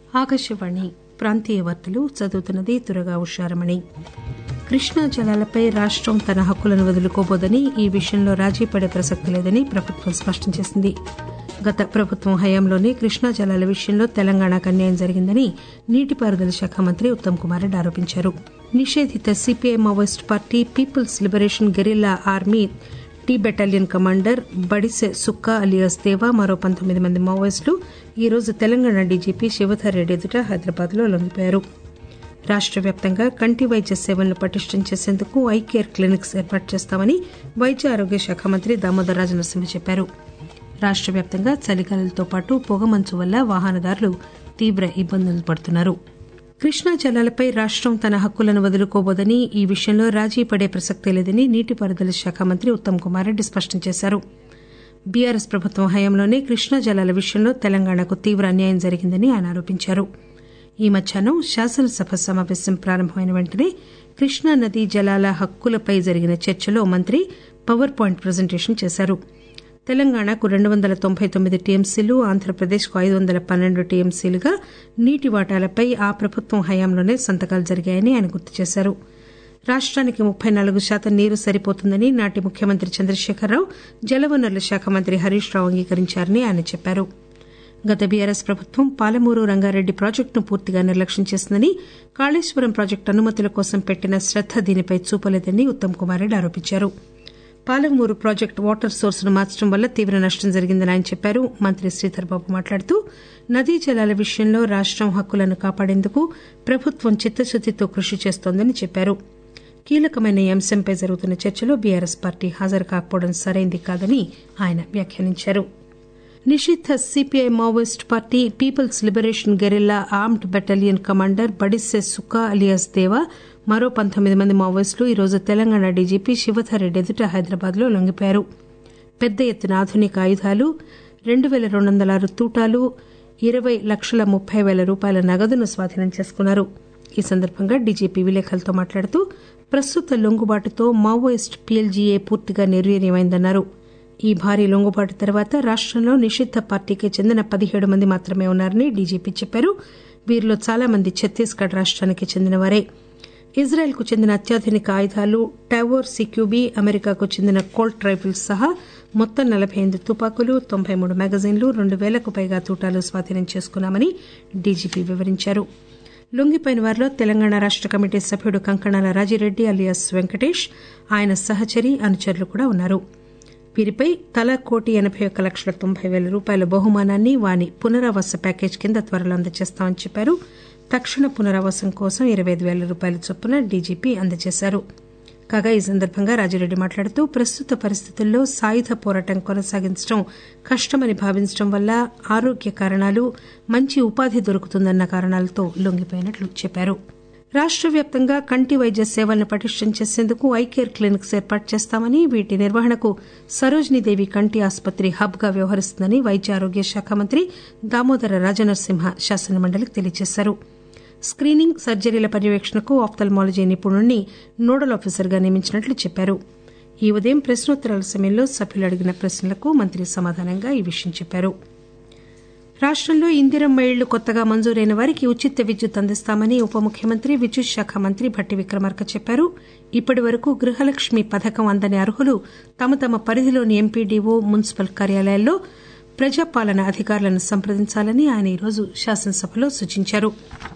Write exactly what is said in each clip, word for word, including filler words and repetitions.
ఆకాశవాణి ప్రాంతీయ వార్తలు చదువుతున్నది తురగా ఉషారమణి. కృష్ణా జలాలపై రాష్టం తన హక్కులను వదులుకోబోదని, ఈ విషయంలో రాజీ పడే ప్రసక్తి లేదని ప్రభుత్వం స్పష్టం చేసింది. గత ప్రభుత్వం హయాంలోనే కృష్ణా జలాల విషయంలో తెలంగాణకు అన్యాయం జరిగిందని నీటిపారుదల శాఖ మంత్రి ఉత్తమ్ కుమార్ రెడ్డి ఆరోపించారు. నిషేధిత CPI Maoist party people's liberation guerrilla army T battalion commander Badise Sukka alias Deva మరో పంతొమ్మిది మంది మావోయిస్టులు ఈరోజు తెలంగాణ డీజీపీ శివధర్ రెడ్డి ఎదుట హైదరాబాద్ లో లొంగిపోయారు. రాష్ట వ్యాప్తంగా కంటి వైద్య సేవలను పటిష్టం చేసేందుకు ఐ కేర్ క్లినిక్స్ ఏర్పాటు చేస్తామని వైద్య ఆరోగ్య శాఖ మంత్రి దామోదర్ రాజనరసింహ చెప్పారు. రాష్ట వ్యాప్తంగా చలిగాలులతో పాటు పొగమంచు వల్ల వాహనదారులు తీవ్ర ఇబ్బందులు పడుతున్నారు. కృష్ణా జలాలపై రాష్టం తన హక్కులను వదులుకోబోదని, ఈ విషయంలో రాజీ పడే ప్రసక్తే లేదని నీటిపారుదల శాఖ మంత్రి ఉత్తమ్ కుమార్ రెడ్డి స్పష్టం చేశారు. బీఆర్ఎస్ ప్రభుత్వం హయాంలోనే కృష్ణా జలాల విషయంలో తెలంగాణకు తీవ్ర అన్యాయం జరిగిందని ఆయన ఆరోపించారు. ఈ మధ్యాహ్నం శాసనసభ సమావేశం ప్రారంభమైన వెంటనే కృష్ణా నదీ జలాల హక్కులపై జరిగిన చర్చలో మంత్రి పవర్ పాయింట్ ప్రజెంటేషన్ చేశారు. తెలంగాణకు రెండు వందల తొంభై తొమ్మిది టీఎంసీలు, ఆంధ్రప్రదేశ్కు ఐదు వందల పన్నెండు టీఎంసీలుగా నీటి వాటాలపై ఆ ప్రభుత్వం హయాంలోనే సంతకాలు జరిగాయని ఆయన గుర్తు చేశారు. రాష్టానికి ముప్పై నాలుగు శాతం నీరు సరిపోతుందని నాటి ముఖ్యమంత్రి చంద్రశేఖరరావు, జలవనరుల శాఖ మంత్రి హరీష్ రావు అంగీకరించారని ఆయన చెప్పారు. గత బీఆర్ఎస్ ప్రభుత్వం పాలమూరు రంగారెడ్డి ప్రాజెక్టును పూర్తిగా నిర్లక్ష్యం చేసిందని, కాళేశ్వరం ప్రాజెక్టు అనుమతుల కోసం పెట్టిన శ్రద్ద దీనిపై చూపలేదని ఉత్తమ్ కుమార్ రెడ్డి ఆరోపించారు. పాలమూరు ప్రాజెక్టు వాటర్ సోర్స్ ను మార్చడం వల్ల తీవ్ర నష్టం జరిగిందని ఆయన చెప్పారు. మంత్రి శ్రీధర్ బాబు మాట్లాడుతూ నదీ జలాల విషయంలో రాష్టం హక్కులను కాపాడేందుకు ప్రభుత్వం చిత్తశుద్దితో కృషి చేస్తోందని చెప్పారు. కీలకమైన ఈ అంశంపై జరుగుతున్న చర్చలో బీఆర్ఎస్ పార్టీ హాజరు కాకపోవడం సరైంది కాదని ఆయన వ్యాఖ్యానించారు. నిషిద్ధ CPI Maoist party people's liberation guerrilla armed battalion commander Badise Sukka alias Deva మరో పంతొమ్మిది మంది మావోయిస్టులు ఈరోజు తెలంగాణ డీజీపీ శివధర్ రెడ్డి ఎదుట హైదరాబాద్ లో లొంగిపోయారు. పెద్ద ఎత్తున ఆధునిక ఆయుధాలు, రెండు పేల రెండు వందల ఆరు తూటాలు, ఇరవై లక్షల ముప్పై పేల రూపాయల నగదును స్వాధీనం చేసుకున్నారు. ఈ సందర్భంగా డీజీపీ విలేకరులతో మాట్లాడుతూ ప్రస్తుత లొంగుబాటుతో మావోయిస్టు పీఎల్జీఏ పూర్తిగా నిర్వీర్యమైందన్నారు. ఈ భారీ లొంగుబాటు తర్వాత రాష్టంలో నిషిద్ధ పార్టీకి చెందిన పదిహేడు మంది మాత్రమే ఉన్నారని డీజీపీ చెప్పారు. వీరిలో చాలా మంది ఛత్తీస్గఢ్ రాష్టానికి చెందినవారే. ఇజ్రాయెల్ కు చెందిన అత్యాధునిక ఆయుధాలు, టావోర్ సీక్యూబీ, అమెరికాకు చెందిన కోల్ట్ రైఫిల్స్ సహా మొత్తం నలబై ఎనిమిది తుపాకులు, తొంభై మూడు మ్యాగజైన్లు, రెండు పేలకు పైగా తూటాలు స్వాధీనం చేసుకున్నామని డీజీపీ వివరించారు. లొంగిపోయిన వారిలో తెలంగాణ రాష్ట కమిటీ సభ్యుడు కంకణాల రాజిరెడ్డి అలియాస్ వెంకటేష్, ఆయన సహచరి, అనుచరులు కూడా ఉన్నారు. వీరిపై తలా కోటి ఎనబై ఒక్క లక్షల తొంభై పేల రూపాయల బహుమానాన్ని వాని పునరావాస ప్యాకేజ్ కింద త్వరలో అందజేస్తామని చెప్పారు. తక్షణ పునరావాసం కోసం ఇరవై ఐదు పేల రూపాయల చొప్పున డీజీపీ అందజేశారు. కాగా ఈ సందర్భంగా రాజిరెడ్డి మాట్లాడుతూ ప్రస్తుత పరిస్థితుల్లో సాయుధ పోరాటం కొనసాగించడం కష్టమని భావించడం వల్ల ఆరోగ్య కారణాలు, మంచి ఉపాధి దొరుకుతుందన్న కారణాలతో లొంగిపోయినట్లు చెప్పారు. రాష్ట వ్యాప్తంగా కంటి వైద్య సేవలను పటిష్టం చేసేందుకు ఐ కేర్ క్లినిక్స్ ఏర్పాటు చేస్తామని, వీటి నిర్వహణకు సరోజినీదేవి కంటి ఆసుపత్రి హబ్ గా వ్యవహరిస్తుందని వైద్య ఆరోగ్య శాఖ మంత్రి దామోదర రాజనరసింహ శాసనమండలికి తెలియజేశారు. స్కీనింగ్, సర్జరీల పర్యవేక్షణకు ఆప్థల్మాలజీ నిపుణుడిని నోడల్ ఆఫీసర్గా నియమించినట్లు చెప్పారు. ఈ ఉదయం ప్రశ్నోత్తరాల సమయంలో సభ్యులు అడిగిన ప్రశ్నలకు మంత్రి సమాధానంగా ఈ విషయం చెప్పారు. రాష్టంలో ఇందిరమ్మ ఇళ్లు కొత్తగా మంజూరైన వారికి ఉచిత విద్యుత్ అందిస్తామని ఉప ముఖ్యమంత్రి, విద్యుత్ శాఖ మంత్రి భట్టి విక్రమార్క చెప్పారు. ఇప్పటి వరకు గృహలక్ష్మి పథకం అందని అర్హులు తమ తమ పరిధిలోని ఎంపీడీఓ, మున్సిపల్ కార్యాలయాల్లో ప్రజాపాలన అధికారులను సంప్రదించాలని ఆయన ఈరోజు శాసనసభలో సూచించారు.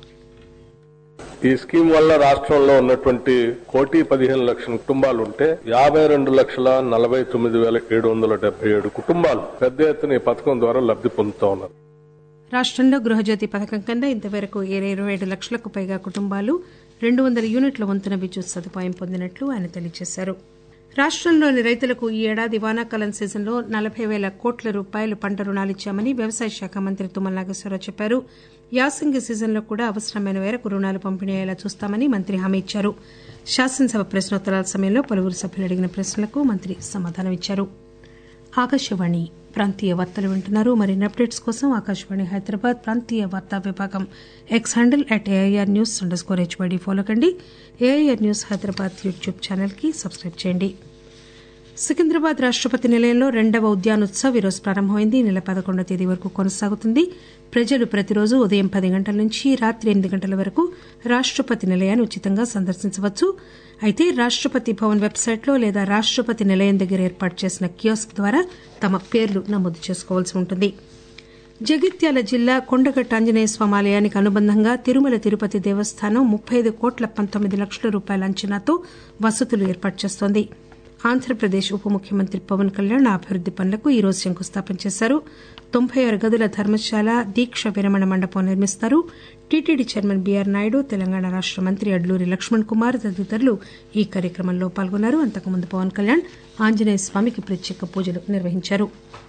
ఈ స్కీమ్ వల్ల రాష్ట్రంలో ఉన్నటువంటి కోటి పదిహేను లక్షల కుటుంబాలు ఉంటే యాభై రెండు లక్షల నలభై తొమ్మిది వేల ఏడు వందల డెబ్బై ఏడు కుటుంబాలు పెద్ద ఎత్తున ఈ పథకం ద్వారా లబ్ది పొందుతా ఉన్నారు. రాష్టంలో గృహజ్యోతి పథకం కింద ఇంతవరకు ఇరవై ఏడు లక్షలకు పైగా కుటుంబాలు రెండు వందల యూనిట్ల వంతున విద్యుత్ సదుపాయం పొందినట్లు ఆయన తెలియజేశారు. రాష్టంలోని రైతులకు ఈ ఏడాది వానాకాలం సీజన్లో నలబై పేల కోట్ల రూపాయలు పంట రుణాలిచ్చామని వ్యవసాయ శాఖ మంత్రి తుమ్మల నాగేశ్వరరావు చెప్పారు. యాసంగి సీజన్లో కూడా అవసరమైన మేరకు రుణాలు పంపిణీ అయ్యేలా చూస్తామని మంత్రి హామీ ఇచ్చారు. శాసనసభ ప్రశ్నోత్తరాల సమయంలో పలువురు సభ్యులు అడిగిన ప్రశ్నలకు మంత్రి సమాధానమిచ్చారు. ఆకాశవాణి ప్రాంతీయ వార్తలు వింటున్నారు. మరిన్ని అప్డేట్స్ కోసం ఆకాశవాణి హైదరాబాద్ ప్రాంతీయ వార్తా విభాగం X handle at AIR news under score HYD follow కండి. AIR news Hyderabad YouTube channel కి సబ్స్క్రైబ్ చేయండి. సికింద్రాబాద్ రాష్టపతి నిలయంలో రెండవ ఉద్యానోత్సవ్ ఈరోజు ప్రారంభమైంది. నెల పదకొండవ తేదీ వరకు కొనసాగుతుంది. ప్రజలు ప్రతిరోజు ఉదయం పది గంటల నుంచి రాత్రి ఎనిమిది గంటల వరకు రాష్టపతి నిలయాన్ని ఉచితంగా సందర్శించవచ్చు. అయితే రాష్టపతి భవన్ వెబ్సైట్లో లేదా రాష్టపతి నిలయం దగ్గర ఏర్పాటు చేసిన కియోస్క్ ద్వారా తమ పేర్లు నమోదు చేసుకోవాల్సి ఉంటుంది. జగిత్యాల జిల్లా కొండగట్ట ఆంజనేయ స్వామి ఆలయానికి అనుబంధంగా తిరుమల తిరుపతి దేవస్థానం ముప్పై ఐదు కోట్ల పంతొమ్మిది లక్షల రూపాయల అంచనాతో వసతులు ఏర్పాటు చేస్తోంది. ఆంధ్రప్రదేశ్ ఉప ముఖ్యమంత్రి పవన్ కళ్యాణ్ ఆ అభివృద్ది పనులకు ఈరోజు శంకుస్థాపన చేశారు. తొంభై ఆరు గదుల ధర్మశాల, దీక్ష విరమణ మండపం నిర్మిస్తారు. TTD chairman BR Naidu, Telangana రాష్ట మంత్రి అడ్లూరి లక్ష్మణ్ కుమార్ తదితరులు ఈ కార్యక్రమంలో పాల్గొన్నారు. అంతకుముందు పవన్ కళ్యాణ్ ఆంజనేయ స్వామికి ప్రత్యేక పూజలు నిర్వహించారు.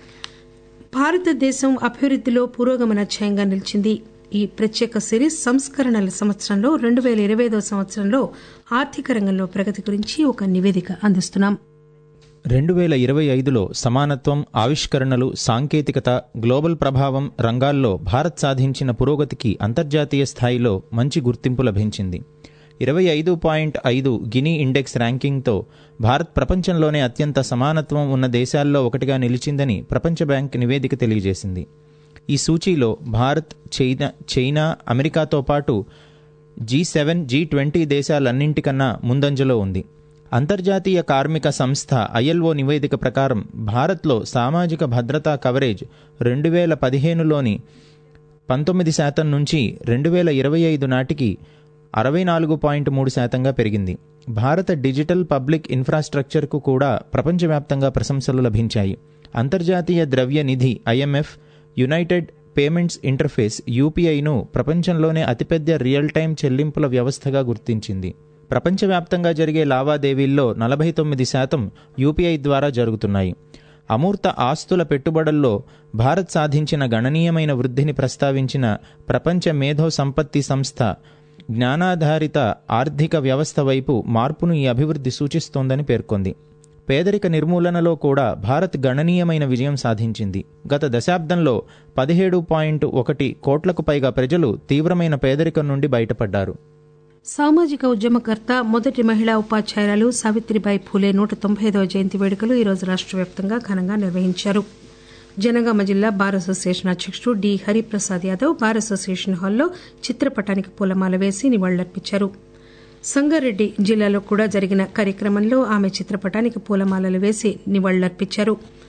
భారతదేశం అభివృద్దిలో పురోగమన అధ్యాయంగా నిలిచింది. ఈ ప్రత్యేక సిరీస్ సంస్కరణల సంవత్సరంలో రెండు పేల ఇరవై ఐదో సంవత్సరంలో ఆర్థిక రంగంలో ప్రగతి గురించి ఒక నివేదిక అందిస్తున్నాం. రెండు వేల ఇరవై ఐదులో సమానత్వం, ఆవిష్కరణలు, సాంకేతికత, గ్లోబల్ ప్రభావం రంగాల్లో భారత్ సాధించిన పురోగతికి అంతర్జాతీయ స్థాయిలో మంచి గుర్తింపు లభించింది. ఇరవై ఐదు పాయింట్ ఐదు గినీ ఇండెక్స్ ర్యాంకింగ్తో భారత్ ప్రపంచంలోనే అత్యంత సమానత్వం ఉన్న దేశాల్లో ఒకటిగా నిలిచిందని ప్రపంచ బ్యాంక్ నివేదిక తెలియజేసింది. ఈ సూచీలో భారత్, చైనా చైనా అమెరికాతో పాటు జీ సెవెన్, జీ ట్వంటీ దేశాలన్నింటికన్నా ముందంజలో ఉంది. అంతర్జాతీయ కార్మిక సంస్థ ఐఎల్ఓ నివేదిక ప్రకారం భారత్లో సామాజిక భద్రతా కవరేజ్ రెండు వేల పదిహేనులోని పంతొమ్మిది శాతం నుంచి రెండు వేల ఇరవై ఐదు నాటికి అరవై నాలుగు పాయింట్ మూడు శాతంగా పెరిగింది. భారత డిజిటల్ పబ్లిక్ ఇన్ఫ్రాస్ట్రక్చర్కు కూడా ప్రపంచవ్యాప్తంగా ప్రశంసలు లభించాయి. అంతర్జాతీయ ద్రవ్య నిధి ఐఎంఎఫ్ యునైటెడ్ పేమెంట్స్ ఇంటర్ఫేస్ యూపీఐను ప్రపంచంలోనే అతిపెద్ద రియల్ టైం చెల్లింపుల వ్యవస్థగా గుర్తించింది. ప్రపంచవ్యాప్తంగా జరిగే లావాదేవీల్లో నలభై తొమ్మిది శాతం యూపీఐ ద్వారా జరుగుతున్నాయి. అమూర్త ఆస్తుల పెట్టుబడుల్లో భారత్ సాధించిన గణనీయమైన వృద్ధిని ప్రస్తావించిన ప్రపంచ మేధో సంపత్తి సంస్థ జ్ఞానాధారిత ఆర్థిక వ్యవస్థ వైపు మార్పును ఈ అభివృద్ధి సూచిస్తోందని పేర్కొంది. పేదరిక నిర్మూలనలో కూడా భారత్ గణనీయమైన విజయం సాధించింది. గత దశాబ్దంలో పదిహేడు పాయింట్ ఒకటి కోట్లకు పైగా ప్రజలు తీవ్రమైన పేదరికం నుండి బయటపడ్డారు. సామాజిక ఉద్యమకర్త, మొదటి మహిళా ఉపాధ్యాయురాలు సావిత్రిబాయి ఫూలే నూట తొంభై ఐదవ జయంతి వేడుకలు ఈరోజు రాష్ట వ్యాప్తంగా ఘనంగా నిర్వహించారు. జనగామ జిల్లా బార్ అసోసియేషన్ అధ్యకుడు D Hariprasad Yadav bar association హాల్లో చిత్రపటానికి పూలమాల వేసి నివాళులర్పించారు. సంగారెడ్డి జిల్లాలో కూడా జరిగిన కార్యక్రమంలో ఆమె చిత్రపటానికి పూలమాలలు వేసి నివాళులర్పించారు.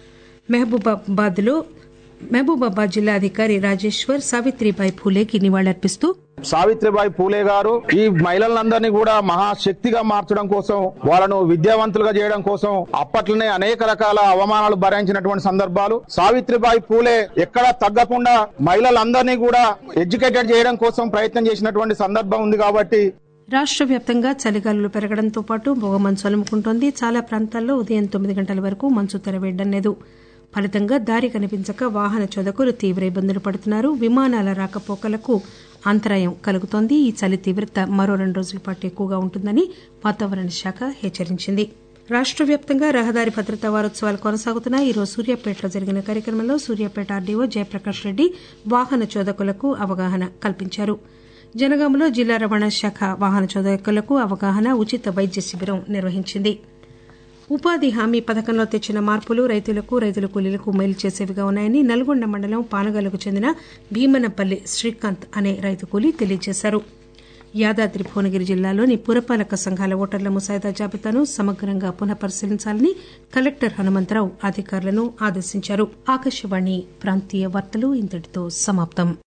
మహబూబాబాద్ లో మహబూబాబాద్ జిల్లా అధికారి రాజేశ్వర్ సావిత్రిబాయి ఫూలేకి నివాళులర్పిస్తూ, సావిత్రిబాయి పూలే గారు ఈ మహిళలందరినీ కూడా మహాశక్తిగా మార్చడం కోసం, వాళ్ళను విద్యావంతులుగా చేయడం కోసం అప్పట్లోనే అనేక రకాల అవమానాలు భరించినటువంటి సందర్భాలు. సావిత్రిబాయి పూలే ఎక్కడా తగ్గకుండా మహిళలందరినీ కూడా ఎడ్యుకేటెడ్ చేయడం కోసం ప్రయత్నం చేసినటువంటి సందర్భం ఉంది. కాబట్టి రాష్ట వ్యాప్తంగా చలిగాలులు పెరగడంతో పాటు పొగమంచు అలుముకుంటోంది. చాలా ప్రాంతాల్లో ఉదయం తొమ్మిది గంటల వరకు మంచు తెరవేయడం లేదు. ఫలితంగా దారి కనిపించక వాహన చోదకులు తీవ్ర ఇబ్బందులు పడుతున్నారు. విమానాల రాకపోకలకు అంతరాయం కలుగుతోంది. ఈ చలి తీవ్రత మరో రెండు రోజుల పాటు ఎక్కువగా ఉంటుందని వాతావరణ శాఖ హెచ్చరించింది. రాష్ట వ్యాప్తంగా రహదారి భద్రతా వారోత్సవాలు కొనసాగుతున్నాయి. ఈరోజు సూర్యాపేటలో జరిగిన కార్యక్రమంలో సూర్యాపేట ఆర్డీఓ జయప్రకాష్ రెడ్డి వాహన చోదకులకు అవగాహన కల్పించారు. జనగామలో జిల్లా రవాణా శాఖ వాహన చోదకులకు అవగాహన, ఉచిత వైద్య శిబిరం నిర్వహించింది. ఉపాధి హామీ పథకంలో తెచ్చిన మార్పులు రైతులకు, రైతుల కూలీలకు మేలు చేసేవిగా ఉన్నాయని నల్గొండ మండలం పానగల్లుకు చెందిన భీమనపల్లి శ్రీకాంత్ అనే రైతు కూలీ తెలియజేశారు. యాదాద్రి భువనగిరి జిల్లాలోని పురపాలక సంఘాల ఓటర్ల ముసాయిదా జాబితాను సమగ్రంగా పునః పరిశీలించాలని కలెక్టర్ హనుమంతరావు అధికారులను ఆదేశించారు. ఆకాశవాణి ప్రాంతీయ వార్తలు ఇంతటితో సమాప్తం.